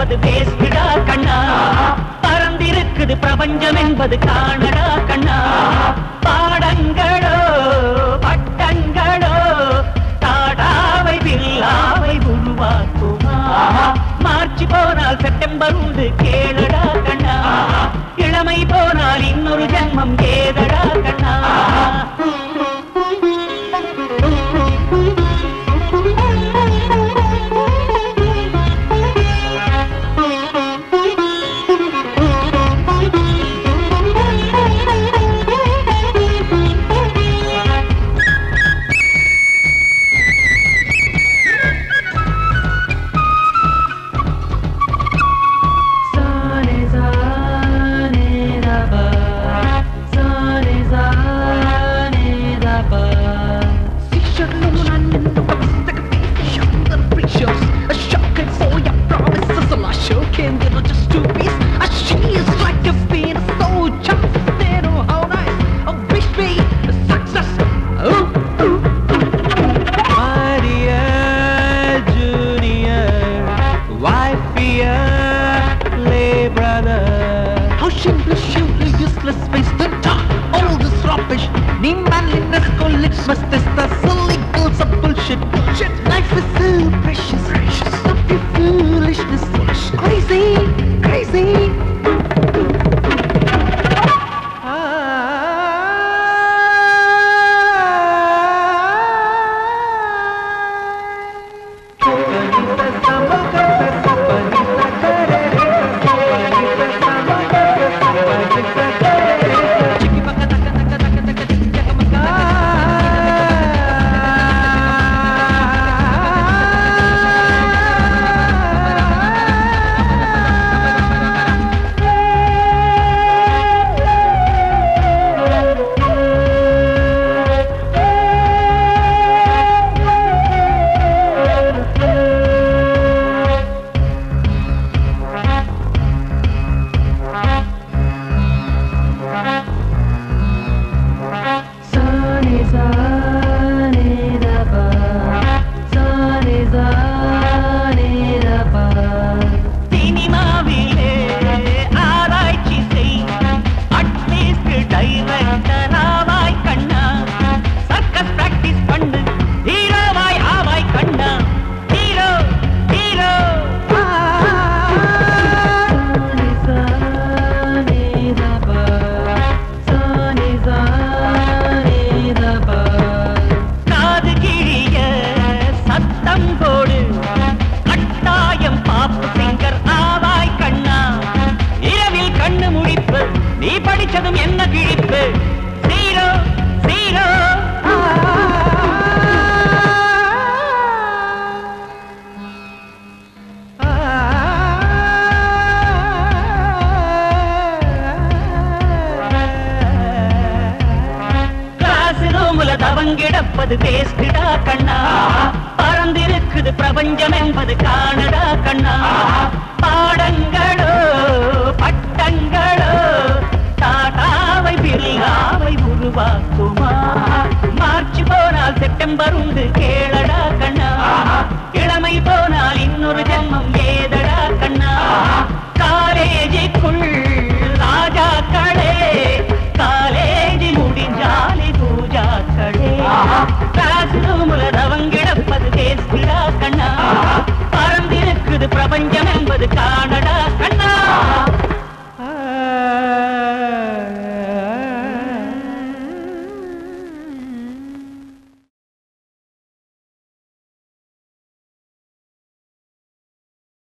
என்பது வேஸ்டா கண்ணா, பறந்திருக்குது பிரபஞ்சம் என்பது காணடா கண்ணா. பாடங்களோ பட்டங்களோ தாடாவை பில்லாவை உருவாக்குமா. மார்ச் போனால் செப்டம்பர் உண்டு கேளடா கண்ணா, இளமை போனால் இன்னொரு ஜன்மம் ஏதடா கண்ணா. தவங்கிடப்பது வேஸ்டா கண்ணா, பறந்திருக்குது பிரபஞ்சம் என்பது காணடா கண்ணா. பாடங்களோ பட்டங்களோ தாட்டாவை பில்லாவை உருவாக்குமா. மார்ச் போனால் செப்டம்பர் உண்டு கேளடா கண்ணா, இளமை போனால் இன்னொரு ஜன்மம் ஏதடா கண்ணா. காலேஜுக்குள் ராஜாக்களே, காலேஜி முடிஞ்சாலே பூஜாக்களே. கிளாஸ் ரூமுல தவங்கிடப்பது வேஸ்டா கண்ணா, பறந்திருக்குது பிரபஞ்சம் என்பது காணடா